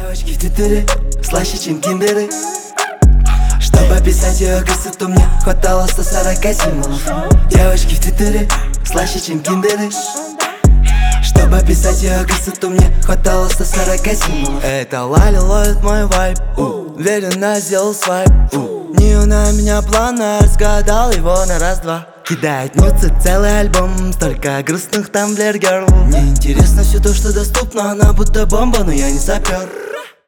Девочки в твиттере слаще, чем киндеры. Чтобы описать ее красоту, мне хватало 140 символов. Девочки в твиттере слаще, чем киндеры. Чтобы описать ее красоту, мне хватало 140 символов. Это Лали ловит мой вайб, уверенно сделал свайп. Не на меня плана, разгадал его на раз-два. Кидает нюцы целый альбом, столько грустных там Blair Girl. Мне интересно все то, что доступно, она будто бомба, но я не сапер.